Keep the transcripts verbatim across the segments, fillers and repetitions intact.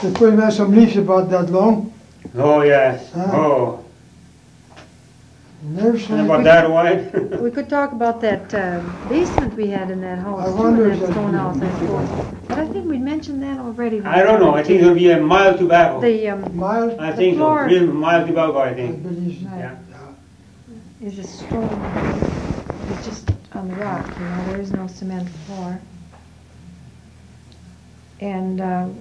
They put in some leaves about that long. Oh, yes. Huh? Oh. And there's And some about big- that wide? We could talk about that uh, basement we had in that house, I too, wonder in if that that stone would house, be I suppose. But I think we mentioned that already. I don't know. I think it'll be a mild tobacco. The, um, Mild, I the think so. floor- Real mild tobacco, I I think. believe so. Yeah. is a stone, it's just on the rock, you know, there is no cement floor. And um,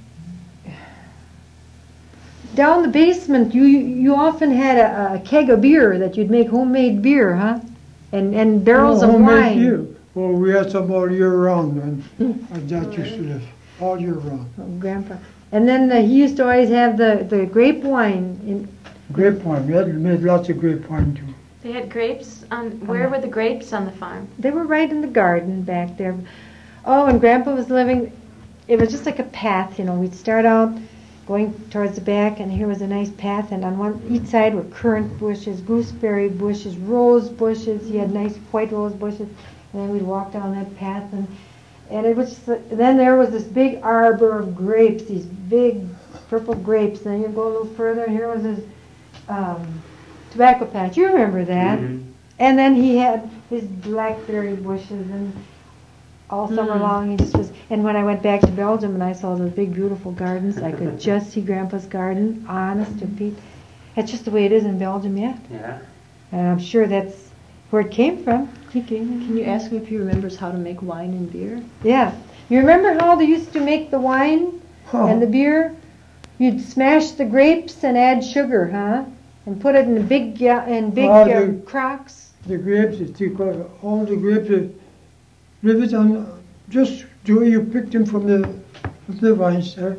down the basement, you you often had a, a keg of beer that you'd make homemade beer, huh? And and barrels Oh, of homemade wine. beer. Well, we had some all year round when our dad used to live. All year round. Oh, Grandpa. And then uh, he used to always have the, the grape wine. In, Grape wine. We had made lots of grape wine too. They had grapes on, where were the grapes on the farm? they were right in the garden back there. Oh, and Grandpa was living, it was just like a path, you know. We'd start out going towards the back, and here was a nice path, and on one each side were currant bushes, gooseberry bushes, rose bushes. He had nice white rose bushes, and then we'd walk down that path, and and it was just, then there was this big arbor of grapes, these big purple grapes. And then you go a little further, and here was this um, tobacco patch. You remember that? Mhm. And then he had his blackberry bushes, and all summer Mm. long he just was. And when I went back to Belgium and I saw those big beautiful gardens, I could just see Grandpa's garden, honest to Pete. That's just the way it is in Belgium yet. Yeah. And I'm sure that's where it came from. He came. Can you ask him if he remembers how to make wine and beer? Yeah. You remember how they used to make the wine Oh, and the beer? You'd smash the grapes and add sugar, huh? And put it in big ga- in big Oh, uh, the- crocks. the grapes, you take all all the grapes, you leave it on, just the way you pick them from the, from the vines there.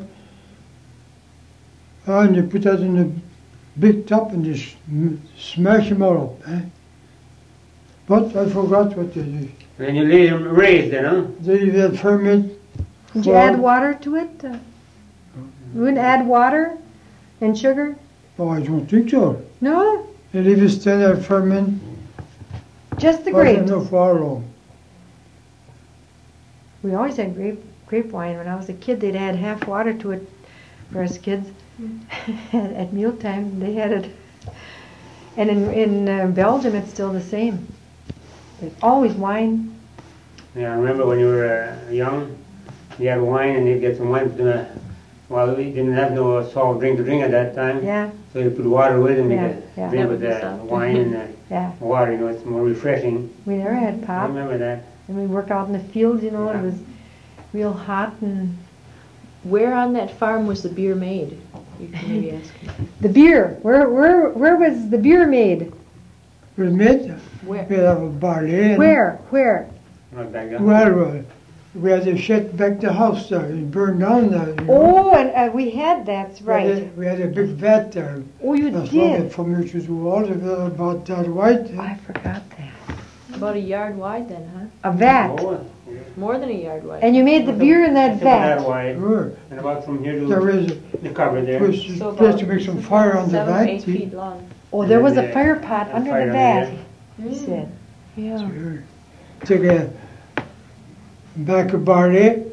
And you put that in a big tub and just m- smash them all up. Eh? But I forgot what they did. Then you leave them raised then, huh? They had ferment. Did you Well- add water to it? Uh, you wouldn't add water and sugar? Oh, I don't think so. No, They leave it stand there ferment. just the Wasn't grapes. enough water on. We always had grape grape wine. When I was a kid, they'd add half water to it for us kids. at, at mealtime, they had it. And in in uh, Belgium, it's still the same. There's always wine. Yeah, I remember when you were uh, young, you had wine and you'd get some wine. But, uh, well, we didn't have no soft drink to drink at that time. Yeah, So you put water with it and Yeah, you could yeah. drink That with would be the soft. wine and the yeah. water, you know, it's more refreshing. We never had I pop. remember that. And we work out in the fields, you know. Yeah. It was real hot, and Where on that farm was the beer made? You can maybe ask him. the beer. Where where where was the beer made? We made, Where? we had a barley. And Where where? Right back then. Well, uh, we had to shut back the house there. It burned down there. You know. Oh, and uh, we had that's We had right. a- We had a big vat there. Oh, you That's what did. it from which was all of it about that white. I forgot that. About a yard wide then, huh? A vat. Oh, More than a yard wide. And you made the beer in that it's about that vat. wide. Sure. And about from here There to is, the cover there. was So a place about to make some fire on the Seven or vat. eight see? feet long. Oh, there was a Yeah. fire pot A under fire the under vat. there. He said. Yeah. Sure. Take a bag of barley.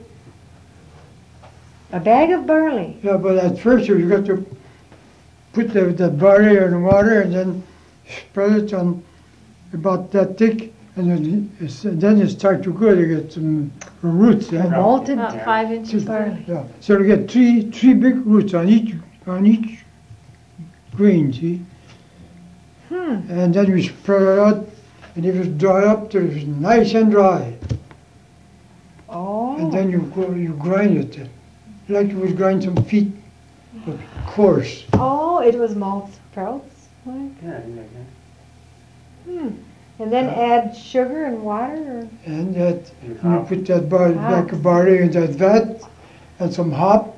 A bag of barley. Yeah, but at first you got to put the, the barley in the water and then spread it on about that thick, and then, it's, then it starts to grow. You get some roots. A Yeah. malted About Yeah. five inches barley. long. Yeah. So you get three three big roots on each on each grain. See. Hmm. And then we spread it out, and it was dry up till it was nice and dry. Oh. And then you go, you grind it, like you would grind some feet, but coarse. Oh, it was malt sprouts. What? Yeah, I think like that. Hmm. And then add sugar and water. Or? And that And you hop. put that bar, bag of barley in that vat, and some hop,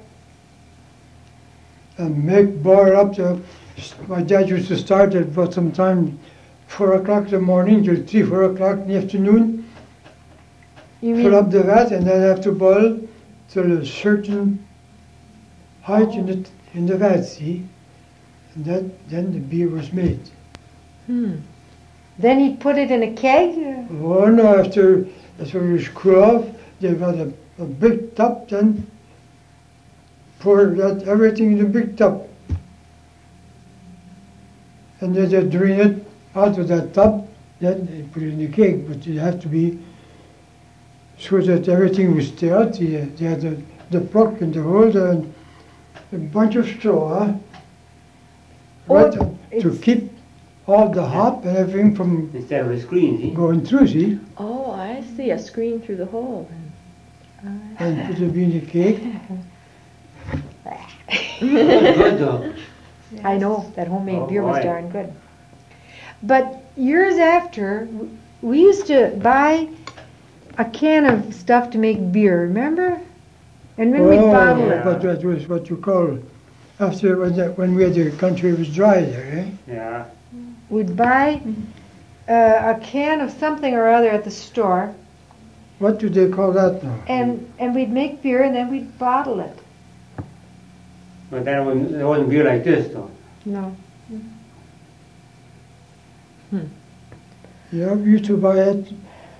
and make boil up. To, my dad used to start at about sometime four o'clock in the morning till three, four o'clock in the afternoon. You Fill mean up the vat and then have to boil till a certain height in the in the vat. See, and that then the beer was made. Hmm. Then he put it in a keg. Oh no! After after it was cool off, they got a, a big tub then, pour that everything in a big tub. And then they drain it out of that tub, then they put it in the cake, but it had to be so that everything would stay out. They they had the, the pluck and the holder and a bunch of straw, huh? Oh, Right, uh, to it's- keep all the hop and everything from Instead of a screen, see? going through, see? Oh, I see, a screen through the hole. And put it in the cake. Good though. I know, that homemade Oh, beer was boy. darn good. But years after, w- we used to buy a can of stuff to make beer, remember? And then we'd bottle yeah. it. But that was what you call, after when, the, when we had the country was dry there, eh? Yeah. We'd buy uh, a can of something or other at the store, What do they call that now? and, and we'd make beer and then we'd bottle it. But that wasn't, it wasn't beer like this though. No. Yeah, we used to buy it.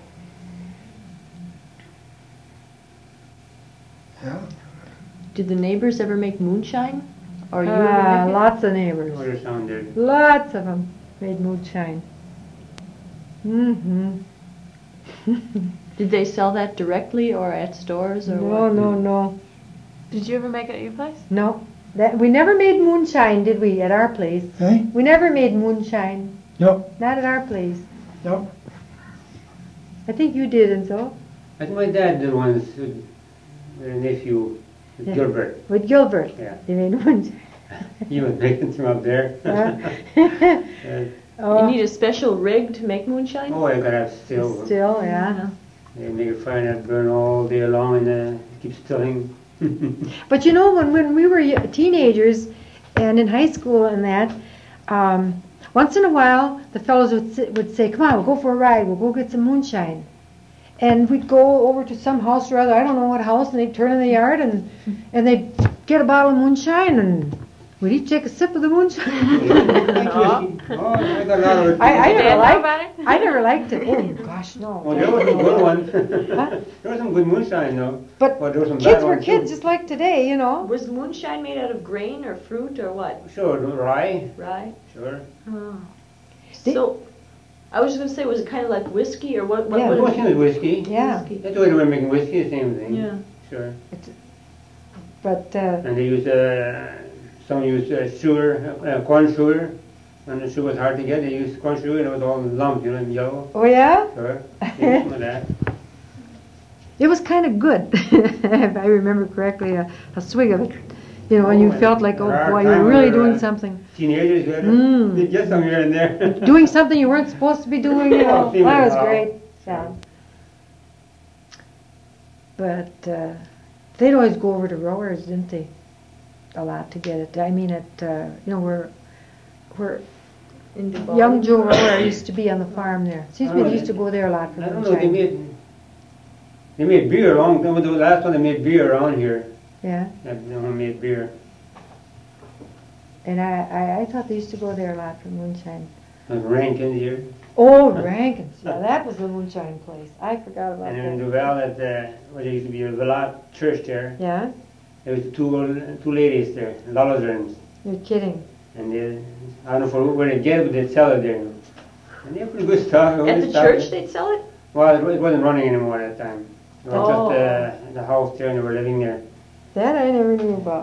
Yeah. Did the neighbors ever make moonshine? Or you Ah, ever make it? lots of neighbors. What it sounded. Lots of them made moonshine. Mm-hmm. Did they sell that directly or at stores or No, what? no, no, Did you ever make it at your place? no. That we never made moonshine, did we? At our place, Eh? we never made moonshine. No, Not at our place. no. I think you did, and so I think my dad did once with with a nephew, with Yeah. Gilbert. with Gilbert, Yeah. they made moonshine. He was making some up there. Huh? Uh, Oh, You need a special rig to make moonshine? oh, I gotta have still. still, yeah. They make a fire that burn all day long and uh, keep stilling. But you know, when, when we were y- teenagers and in high school and that, um, once in a while the fellows would, sit, would say, come on, we'll go for a ride, we'll go get some moonshine. And we'd go over to some house or other, I don't know what house, and they'd turn in the yard and, and they'd get a bottle of moonshine and we'd each take a sip of the moonshine. oh, I got a lot of it. I, I Did never Dad know liked about it? I never liked it. Oh gosh, no. Oh, there was a good one. Huh? There was some good moonshine though. But Well, there was some kids bad were ones, kids too. just like today, you know. Was moonshine made out of grain or fruit or what? Sure, rye. Right? Sure. Oh. Did- So, I was going to say, was it kind of like whiskey or what? what Yeah. what It wasn't whiskey. Yeah. Whiskey. That's the way they were making whiskey, the same thing. Yeah. Sure. But uh, And they used, uh, some used uh, sugar, uh, corn sugar. When the sugar was hard to get, they used corn sugar and it was all lumped, you know, and yellow. oh yeah. Sure. Yeah, some of that. It was kind of good, if I remember correctly, a, a swig of it. You know, and you Oh, felt like, oh there are boy, you're times really where, doing uh, something. Teenagers, you had to Mm. get some here and there. Doing something you weren't supposed to be doing, you know. Oh, see, That was wow. great. Yeah. But uh, they'd always go over to Rowers, didn't they? A lot to get it. I mean, at, uh, you know, where, where In Duval. young Joe Rower used to be on the farm there. Seems to me Oh, they used to go there a lot for I don't know, they moonshine. made, they made beer around, that was the last one they made beer around here. Yeah. That they made beer. And I, I, I thought they used to go there a lot for moonshine. Like Rankin here. Oh, Rankin's. Yeah, that was the moonshine place. I forgot about And in that. Duval, at uh, where there used to be a Velat church there, Yeah? there was two old, two ladies there, Lolazarans. You're kidding. And they, I don't know for where they get it, but they'd sell it there. And they had pretty good stuff. At good the stuff. church they'd sell it? Well, it wa- it wasn't running anymore at that time. It was Oh. just uh, the house there and they were living there. That I never knew about.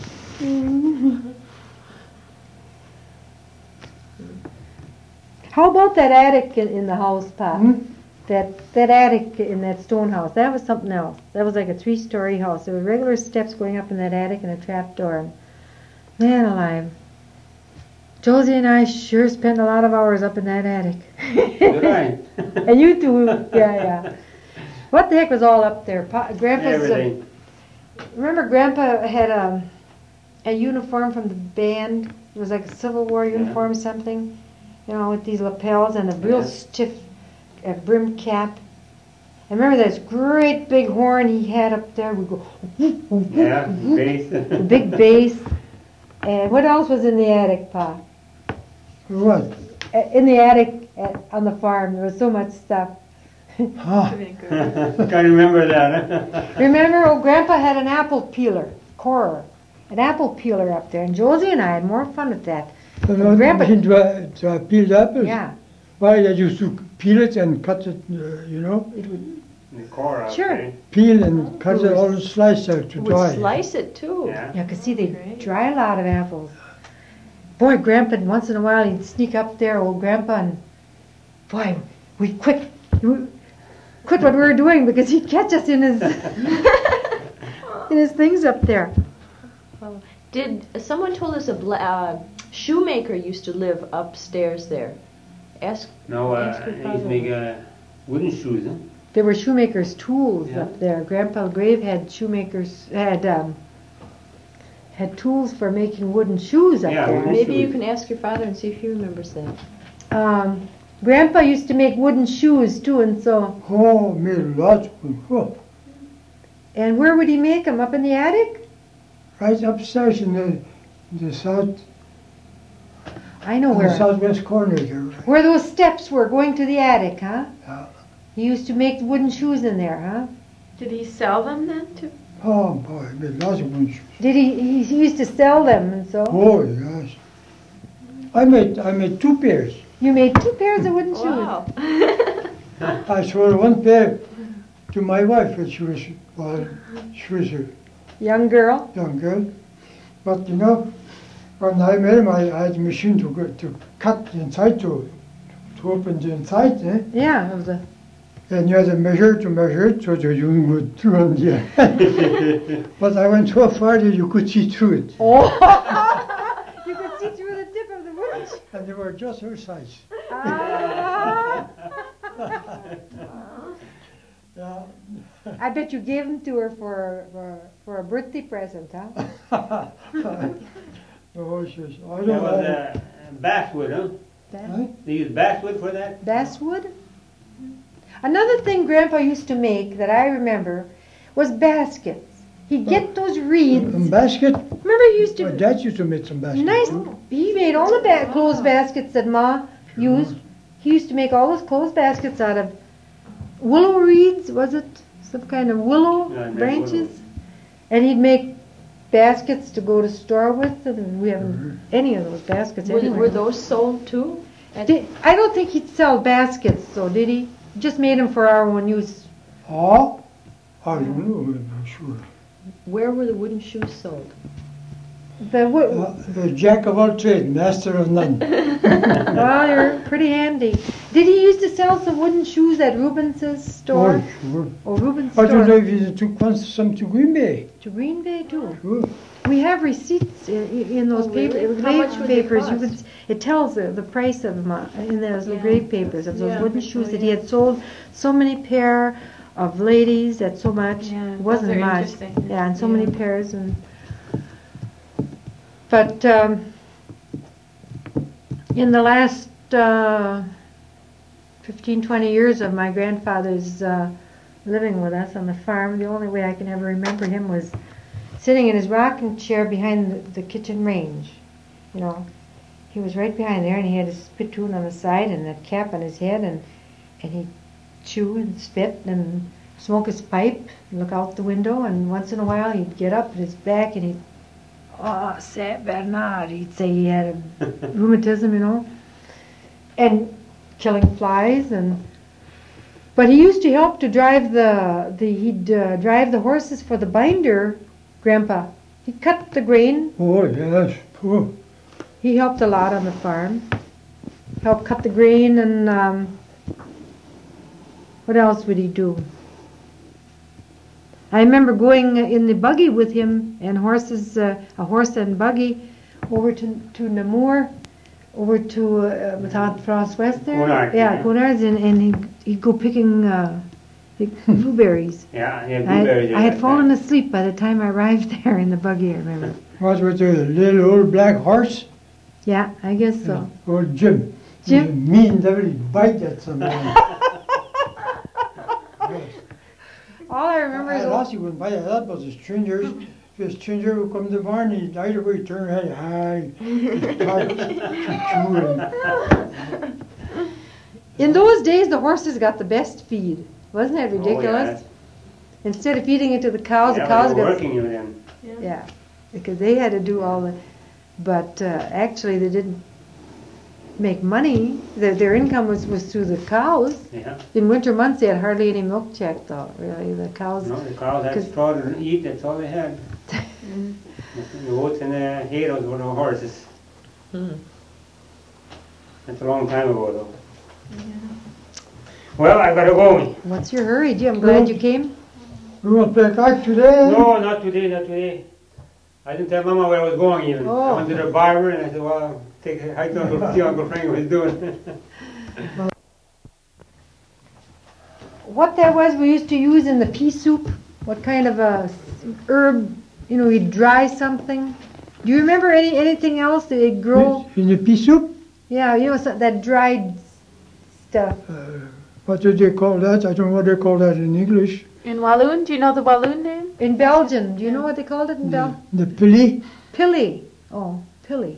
How about that attic in, in the house, Pop? Hmm? That that attic in that stone house, that was something else. That was like a three-story house. There were regular steps going up in that attic and a trap door. Man alive. Josie and I sure spent a lot of hours up in that attic. Did I? And you too, yeah, yeah. What the heck was all up there? Pa, Grandpa's. uh, Everything. remember, Grandpa had a a uniform from the band. It was like a Civil War uniform, or something. You know, with these lapels and a real Yeah. stiff uh, brim cap. I remember this great big horn he had up there. We go. Yeah, bass. The big bass. And what else was in the attic, Pa? What? Uh, In the attic at, on the farm, there was so much stuff. Ah, Can't remember that. Remember, oh, Grandpa had an apple peeler, corer. an apple peeler up there, and Josie and I had more fun with that. And I Grandpa- to, to peeled apples. Yeah, Why they used to peel it and cut it, uh, you know, it would. The core out Sure. there. peel and cut it all sliced out to Would dry. slice it too. Yeah. Yeah, 'cause see, they Great. dry a lot of apples. Boy, Grandpa, once in a while, he'd sneak up there, old Grandpa, and boy, we'd quit, we- quit what we were doing because he'd catch us in his in his things up there. Did someone told us a bla- uh, shoemaker used to live upstairs there? Ask. No, uh, Ask your he used to father. make uh, wooden shoes, huh? There were shoemaker's tools Yeah. up there. Grandpa Grave had shoemaker's had um, had tools for making wooden shoes up Yeah, there. wooden Maybe you shoes. can ask your father and see if he remembers that. Um, Grandpa used to make wooden shoes too, and so Oh, made lots of them. Oh, and where would he make them? Up in the attic? right upstairs in the, the south, I know in the where. southwest corner there. Where those steps were going to the attic, huh? Yeah. He used to make wooden shoes in there, huh? Did he sell them then too? Oh boy, made lots of ones. Did he? He he used to sell them, and so Oh yes. I made I made two pairs. you made two pairs of wooden shoes. Wow. I sold one pair to my wife when she was well, she was a Young girl. young girl. But you know, when I made them, I, I had a machine to go, to cut the inside to to open the inside, eh? Yeah, it was a. And you had to measure to measure it so that you would through on the But I went so far that you could see through it. Oh, you could see through the tip of the wooden shoe. And they were just her size. Ah. Yeah. I bet you gave them to her for for, for a birthday present, huh? Oh, she was, I That don't was know. uh, basswood, huh? Huh? They use basswood for that? Basswood? Another thing Grandpa used to make that I remember was baskets. He'd get those reeds. And basket? Remember he used My to, dad used to make some baskets. nice, too. he made all the ba- clothes baskets that Ma used. He used to make all those clothes baskets out of willow reeds, was it? Some kind of willow Yeah, I made branches? And he'd make baskets to go to store with, and we haven't Mhm. any of those baskets Were, anywhere. were those sold too? At- Did, I don't think he'd sell baskets, though, did he? Just made them for our own use. Oh? I don't know, I'm not sure. Where were the wooden shoes sold? The wo- Uh, the jack of all trades, master of none. well, you're pretty handy. Did he used to sell some wooden shoes at Rubens's store? Oh, sure. Or Rubens' I don't know store? if he took one, some to Green Bay. To Green Bay, too. Sure. We have receipts in, in those Oh, really? paper, How much would they papers. You cost? could, it tells the, the price of them uh, in those Yeah. grave papers of those Yeah. wooden shoes Oh, that he yeah. had sold so many pair of ladies at so much. Yeah, it wasn't those are much. interesting. Yeah, and so Yeah. many pairs and. But um, in the last uh, fifteen, twenty years of my grandfather's uh, living with us on the farm, the only way I can ever remember him was sitting in his rocking chair behind the, the kitchen range. You know, he was right behind there, and he had his spittoon on the side and that cap on his head, and and he'd chew and spit and smoke his pipe and look out the window, and once in a while he'd get up at his back and he'd, oh, Saint Bernard, he'd say he had a rheumatism, you know, and killing flies, and but he used to help to drive the, the he'd uh, drive the horses for the binder, Grandpa. He cut the grain. Oh, yes. Poor. He helped a lot on the farm. Helped cut the grain, and um, what else would he do? I remember going in the buggy with him and horses, uh, a horse and buggy, over to to Namur, over to uh, with Aunt Francoise there. Conard, yeah, yeah. Conard's, and, and he'd, he'd go picking uh, the blueberries. Yeah, yeah, I, blueberries. I had fallen asleep by the time I arrived there in the buggy, I remember. What was the little old black horse? Yeah, I guess so. Old Jim. Jim? He was a mean devil, he'd bite at somebody. Yes. All I remember I is lost he wouldn't bite at that, but the strangers, if a stranger would come to the barn, he'd either way turn ahead, hi, he'd talk, choo-choo, and in those days, the horses got the best feed. Wasn't that Oh, ridiculous? yeah. Instead of feeding it to the cows, Yeah, the cows they were got. working you then. Yeah. because they had to do all the, but uh, actually they didn't make money. Their, their income was, was through the cows. Yeah. In winter months they had hardly any milk check though, really. The cows. No, the cows had 'cause- straw to eat, that's all they had. The oats and the hay were the horses. Hmm. That's a long time ago though. Well, I gotta go. What's your hurry, Jim? I'm glad you came. We won't play kite today? No, not today, not today. I didn't tell Mama where I was going even. Oh. I went to the barber and I said, well, I'll take a hike down to see Uncle Frank what he's doing. What that was we used to use in the pea soup? What kind of a herb, you know, we'd dry something? Do you remember any anything else that it grow? In the pea soup? Yeah, you know, so, that dried stuff. Uh, what do they call that? I don't know what they call that in English. In Walloon, do you know the Walloon name? In Belgium, do you know what they called it in Belgium? The pili. Pilly. Oh, pilly.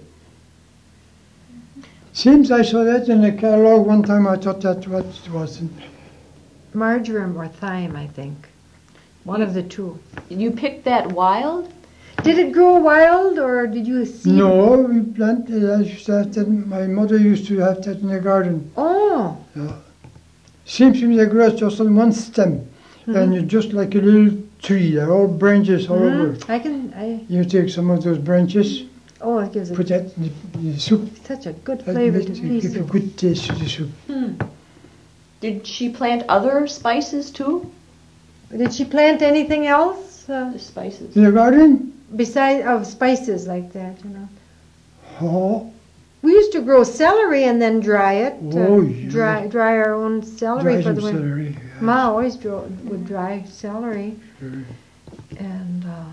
Seems I saw that in the catalog one time. I thought that what it was. Marjoram or thyme, I think. One of the two. You picked that wild? Did it grow wild or did you see? No, we planted. I used to have that. My mother used to have that in the garden. Oh. Seems to me they grow just on one stem, and it's just like a little tree. They're all branches all over. Mhm. I can. I. You take some of those branches, Oh, it gives put it that in the, the soup. such a good That flavor makes to it pea give a soup. good taste to the soup. Did she plant other spices too? Did she plant anything else uh, The spices. In the garden? besides of spices like that? You know. Oh, We used to grow celery and then dry it. uh, Oh, yeah. Dry, dry our own celery dry for some the winter. celery. yes. Ma always dro- would dry celery, Sure. and uh,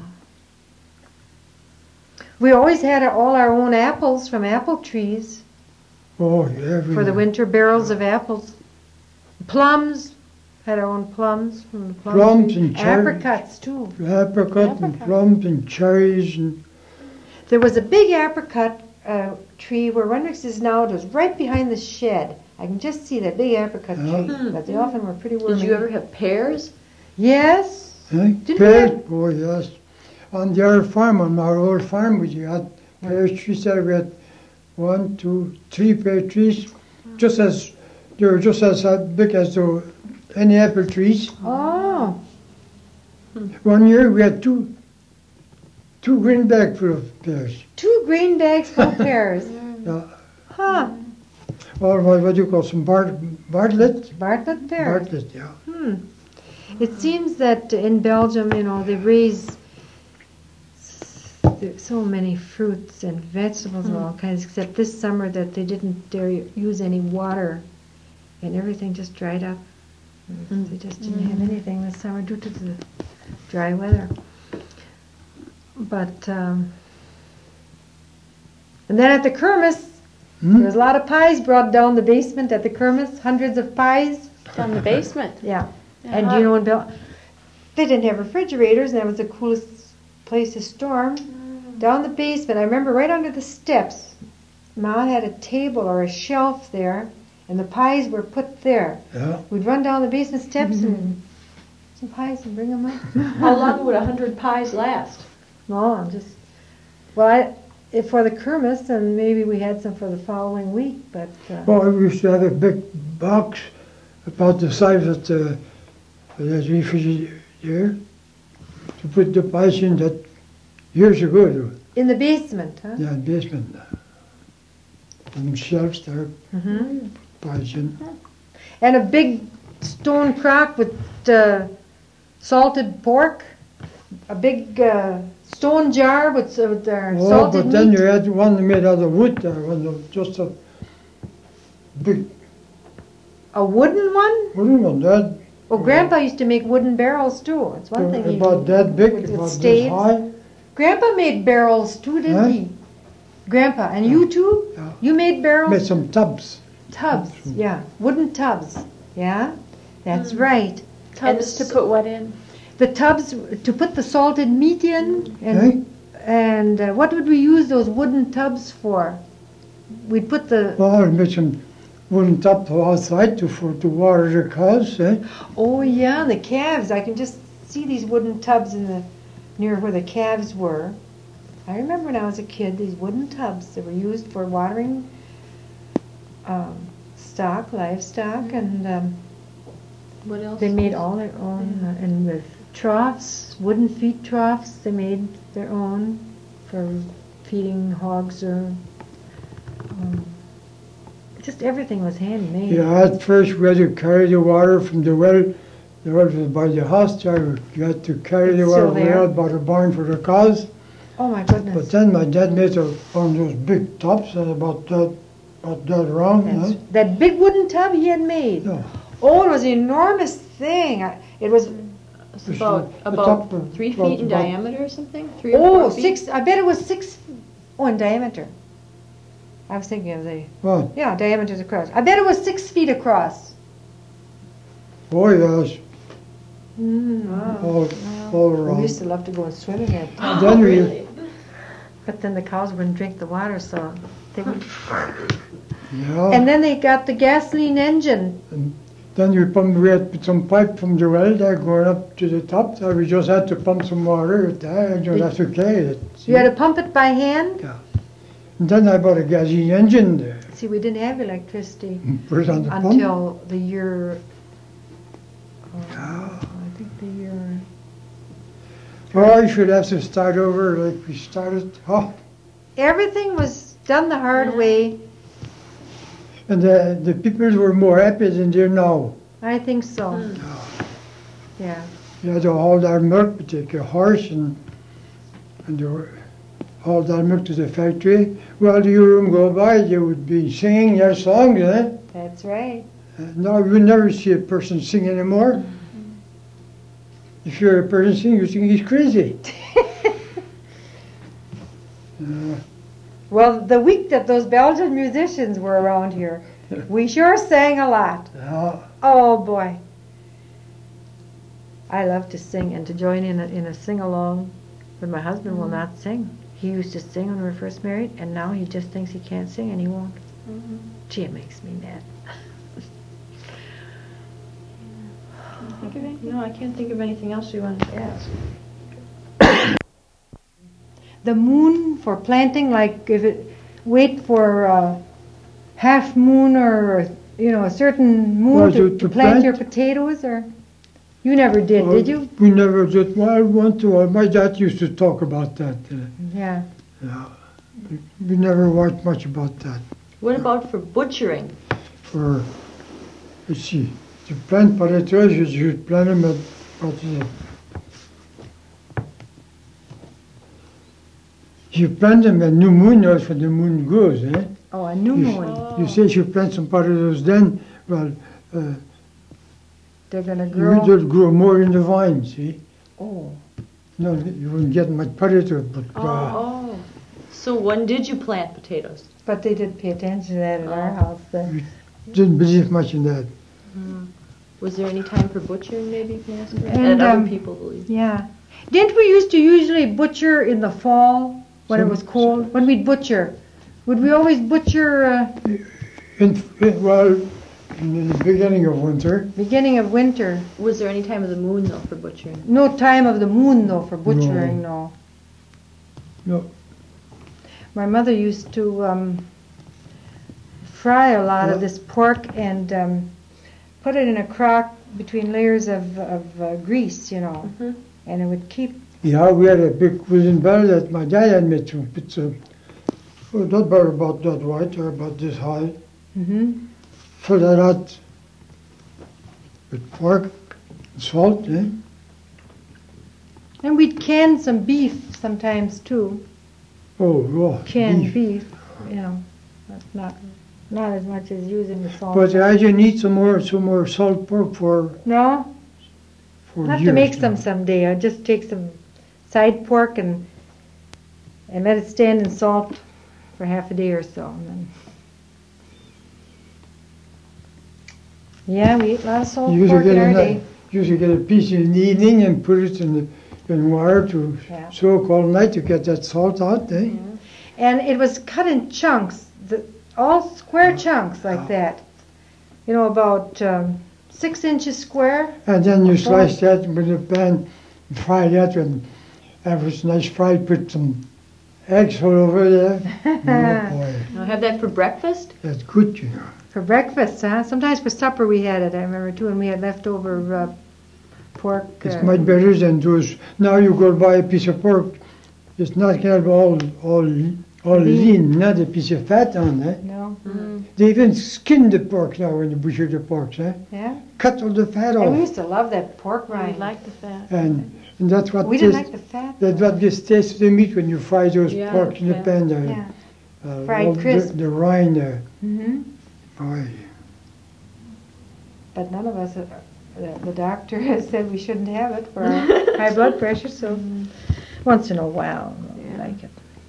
we always had all our own apples from apple trees Oh, yeah. we- for the winter. Barrels of apples, plums. Had our own plums from the plum Plums tree. and cherries. Apricots too. Apricot and Apricot. plums and cherries and There was a big apricot uh, tree where Renrix is now. It was right behind the shed. I can just see that big apricot Yeah. tree, but they often were pretty wormy. Did you ever have pears? Yes. eh? Didn't pears. we Oh, yes. On the other farm, on our old farm, we had pear trees there. We had one, two, three pear trees, just as they were just as uh, big as the, any apple trees. Oh. One year we had two, two green bags full of pears. Two green bags full of pears. Yeah. Huh. Or what, what do you call some Bart, Bartlett? Bartlett pears. Bartlett, yeah. Hmm. It seems that in Belgium, you know, they raise s- so many fruits and vegetables and all kinds, except this summer that they didn't dare use any water, and everything just dried up. They just didn't have anything this summer due to the dry weather. But, um, and then at the Kermis, Hmm? there was a lot of pies brought down the basement at the Kermis, hundreds of pies. Down the basement. Yeah. And Uh-huh. you know, in Bel- they didn't have refrigerators, and that was the coolest place to store 'em. Down the basement, I remember right under the steps, Ma had a table or a shelf there, and the pies were put there. Yeah. We'd run down the basement steps and some pies and bring them up. How long would a hundred pies last? No, I'm just, well, I, if for the Kermis, and maybe we had some for the following week, but uh, Well, we used to have a big box about the size of the, the refrigerator to put the pies in that years ago, though. in the basement, huh? Yeah, basement. Some shelves there, hmm pies in. And a big stone crock with uh, salted pork, a big uh, stone jar with, uh, with their Oh, salted but then meat. you had one made out of wood there, one of just a big A wooden one? wooden one. That, Well, Grandpa used to make wooden barrels too. It's one thing he about that big, with- with about this staves. high. Grandpa made barrels too, didn't Huh? he? Grandpa, and you too? Yeah. You made barrels? Made some tubs. Tubs, yeah, wooden tubs. Yeah, that's Mm. right. Tubs to put what in? The tubs to put the salted meat in, and Okay? and uh, what would we use those wooden tubs for? We'd put the Well, I made some wooden tub outside to for to water the cows. Eh? oh yeah, the calves. I can just see these wooden tubs in the near where the calves were. I remember when I was a kid, these wooden tubs that were used for watering um, stock, livestock, and um, What else? they made all their own, uh, and with troughs, wooden feed troughs, they made their own for feeding hogs or um, just everything was handmade. Yeah, at first we had to carry the water from the well. The well was by the house there. You had to carry the It's water still way there? out by the barn for the cows. Oh my goodness. But then my dad made a, one of those big tops and about that, about that round. That's- Huh? that big wooden tub he had made. Yeah. Oh, it was an enormous thing. I- It was, It's It's about the about top of- three about- feet in about- diameter or something. Three or oh, four feet? six, I bet it was six, oh, in diameter. I was thinking of the, What? yeah, diameter's across. I bet it was six feet across. Oh yes, Mm, all, all We around. used to love to go swimming at, And then we, Really? but then the cows wouldn't drink the water, so they would. yeah. And then they got the gasoline engine. Then we pumped, we had put some pipe from the well there going up to the top. So we just had to pump some water with that and just have to carry it. You had to pump it by hand. And then I bought a gasoline engine there. See, we didn't have electricity and Put it on the pump. until the year, uh, I think the year, Oh, you should have to start over like we started. Oh, everything was done the hard way. and the, the people were more happy than they're now. I think so. Yeah. You had to haul their milk, but take a horse and and they were haul their milk to the factory. While the room go by, they would be singing their songs, eh? That's right. Uh, now you never see a person sing anymore. If you're a person singing, you think he's crazy. uh, Well, the week that those Belgian musicians were around here, we sure sang a lot. yeah. Oh boy. I love to sing and to join in a, in a sing-along, but my husband will not sing. He used to sing when we were first married, and now he just thinks he can't sing and he won't. Gee, it makes me mad. Think of anything? No, I can't think of anything else we wanted to ask. The moon for planting, like if it, wait for uh, half moon or, you know, a certain moon Well, to, to- to to plant plant? your potatoes, or? You never did, did you? We never did. Well, I want to. uh, My dad used to talk about that. Uh, Yeah. yeah. We never watched much about that. What about for butchering? For, let's see, to plant potatoes, you should plant them at, what is it? You plant them at new moon, that's when the moon goes, eh? Oh, a new You- moon. You say you plant some potatoes then, well, uh, They're gonna you grow. will grow more in the vine, see? Oh. No, you wouldn't get much potatoes, but uh, Oh. So when did you plant potatoes? But they did pay attention to that at our Oh. house. Then. didn't believe much in that. Was there any time for butchering, maybe, you can ask her? And, That um, other people believe. Yeah. Didn't we used to usually butcher in the fall when it Some- was cold? When we'd butcher, would we always butcher uh, In, in, well, in the beginning of winter, beginning of winter? Was there any time of the moon, though, for butchering? No time of the moon though for butchering. No. no, My mother used to um, fry a lot Yeah. of this pork and um, put it in a crock between layers of, of uh, grease, you know, Mhm. and it would keep. yeah, we had a big wooden barrel that my dad had made to put some, oh, that barrel about that wide or about this high. hmm Fill that out with pork, and salt, eh? And we'd can some beef sometimes too. Oh, oh, Canned beef. beef, you know, but not not as much as using the salt. But I just need some more, some more salt pork for no, for I'll have years to make now. some someday. I'll just take some side pork and and let it stand in salt for half a day or so. And then, yeah, we eat a lot of salt You pork usually in get our a, day. ni- usually get a piece in the evening and put it in the in water to Yeah. soak all night to get that salt out, eh? And it was cut in chunks, the, all square chunks like that. You know, about um, six inches square. And then you Okay. slice that with a pan and fry that and have it nice fried, put some eggs all over there. Oh boy, I'll have that for breakfast. that's good, you know. For breakfast, huh? Sometimes for supper we had it, I remember too, and we had leftover uh, pork. It's uh, much better than those. Now you go buy a piece of pork. It's not kind of all all all lean, not a piece of fat on it. No? Mm. They even skin the pork now when you butcher the pork, eh? Yeah? Cut all the fat And we off, used to love that pork We rind. like the fat. and and that's what We didn't tastes- like the fat. that's what gives taste to the meat when you fry those Yeah, pork in the yeah. pan there. Yeah. Uh, Fried all the, crisp. the rind there. Mm-hmm. Boy. But none of us, uh, the, the doctor has said we shouldn't have it for our high blood pressure, so once in a while, we Yeah. like it.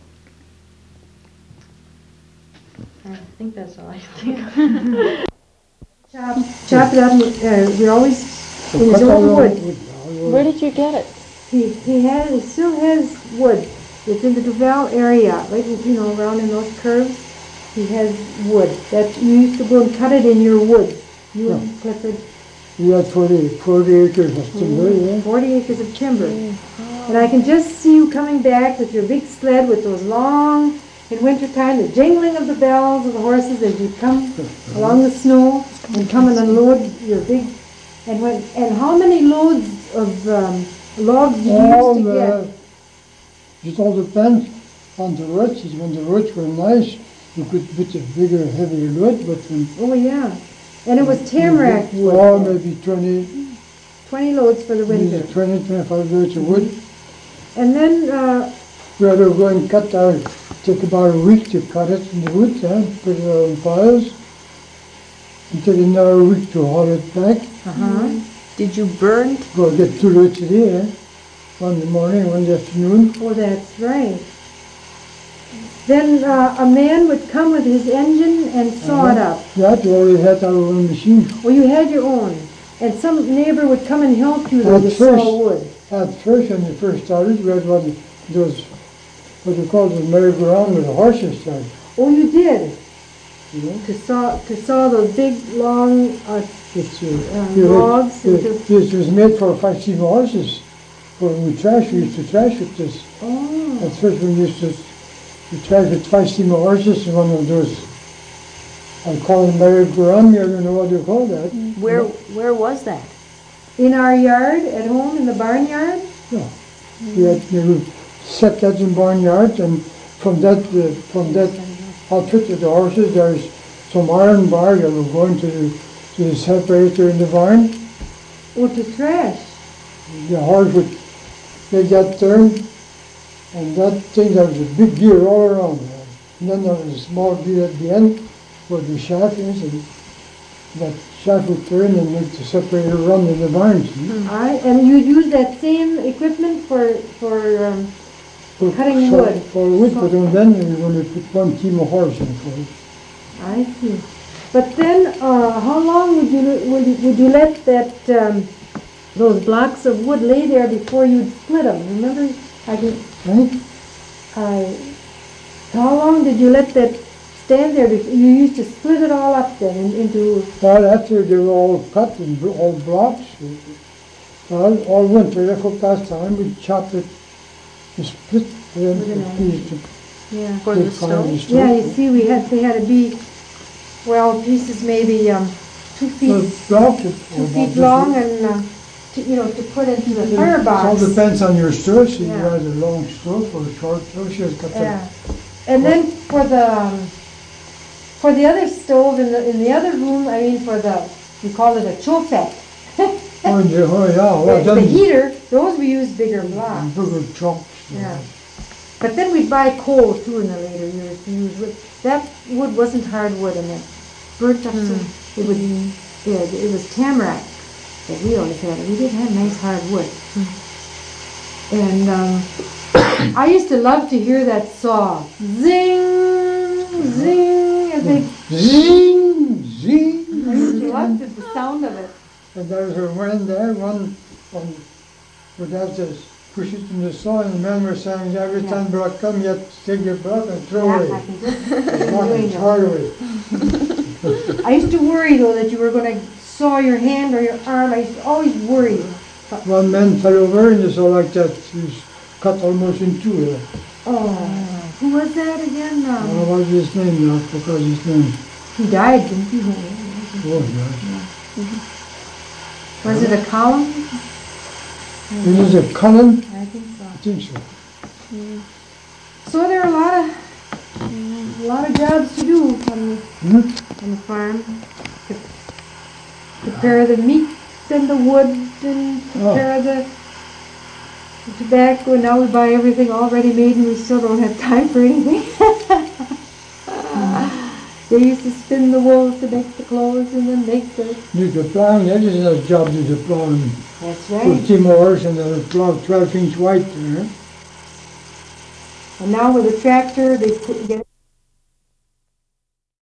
I think that's all I think. Chop, chop it up, uh, we always, So in his cut all own the wood. wood. Where did you get it? He, he has, he still has wood. It's in the Duval area, right, you know, around in those curves. He has wood. That, you used to go and cut it in your wood. You and Clifford, You had forty, forty acres of timber, yeah? forty acres of timber. And I can just see you coming back with your big sled with those long, in wintertime, the jingling of the bells of the horses as you come along the snow and come and unload your big, and when, and how many loads of um, logs did you All used to get? the, it all depends on the roads. When the roads were nice, you could put a bigger, heavier load, but when Oh, yeah. And it was tamarack oh, wood, maybe twenty, twenty loads for the maybe winter. twenty, twenty-five loads of wood. And then, uh, We had to go and cut our, take about a week to cut it in the woods, eh? Put it on piles. And take another week to haul it back. uh-huh. Did you burn? Go get two loads a day, eh? One in the morning, one in the afternoon. Oh, that's right. Then uh, a man would come with his engine and saw it up. That, we already had our own machine. Well, you had your own. And some neighbor would come and help you though At to first- saw wood. At first, when you first started, we had one of those, what they call the merry-go-round with the horses there, Oh, you did? you know? To saw, to saw those big, long, uh, It's, uh, uh, you had- logs it- into... This was made for five-steam horses. When we trash, we used to trash with this. Oh, At first, we used to, we trash with five-steam horses, one of those, I call them merry-go-round, I don't know what you call that. Where Where was that? in our yard, at home, in the barnyard? We had, we would set that in barnyards, and from that, uh, from that outfit with the horses, there's some iron bar that will go into the, to the separator in the barn. Or to trash? The horse would make that turn, and that thing, there was a big gear all around there. And then there was a small gear at the end where the shaft is, and that shaft would turn and make the separator run in the barns. I, and you use that same equipment for, for, um, For- Cutting for- wood. For wood, but then we want to put one team of horse in for it. I see. But then, uh, how long would you, would you, would you let that, um, those blocks of wood lay there before you'd split them? Remember, I can, Right? I, how long did you let that stand there? bef- You used to split it all up then in- into, Well, after they were all cut in bl- all blocks, well, all winter, for past time, we chopped it, we split them With an into axe. pieces to yeah. For the make fire stove? in Yeah, you see, we had, they had to be, well, pieces maybe, um, two Well, feet, block it. two feet long and, uh, to, you know, to put into the It all firebox. depends on your stove, so you Yeah. have a long stove or a short stove, she has got Yeah, that. and then for the, um, for the other stove in the, in the other room, I mean, for the, we call it a chofet. Oh, yeah, oh, yeah, well, The then, heater, those we use bigger blocks. bigger chunks. Yeah. But then we'd buy coal too in the later years to use wood. That wood wasn't hardwood and it burnt up so, it would, yeah, it was tamarack that we always had. We didn't have nice hardwood. And um, I used to love to hear that saw. Zing, zing, as they, Zing, zing. I used to love the, the sound of it. And there was a man there, one, one would have to push it in the saw, and the men were saying, every Yeah. time block come, you have to take your block and throw Yeah, away. I can just Block doing and that. throw away. I used to worry though that you were going to saw your hand or your arm. I used to always worry. One man fell over and he saw like that, he was cut almost in two. Uh, Oh, Who was that again? Uh, Um, what was his name now? I forgot his name. he died, didn't he? Oh, yeah. Was it a column? It was a Cullen? I think so. I think so. So there are a lot of a lot of jobs to do on the, Hmm? on the farm. To prepare the meat and the wood and prepare the, the tobacco. And now we buy everything already made and we still don't have time for anything. They used to spin the wool to make the clothes and then make the... You could plow, that is a job to the plowing. That's Fifty mowers and then plow twelve inch white there. And now with a tractor, they put, get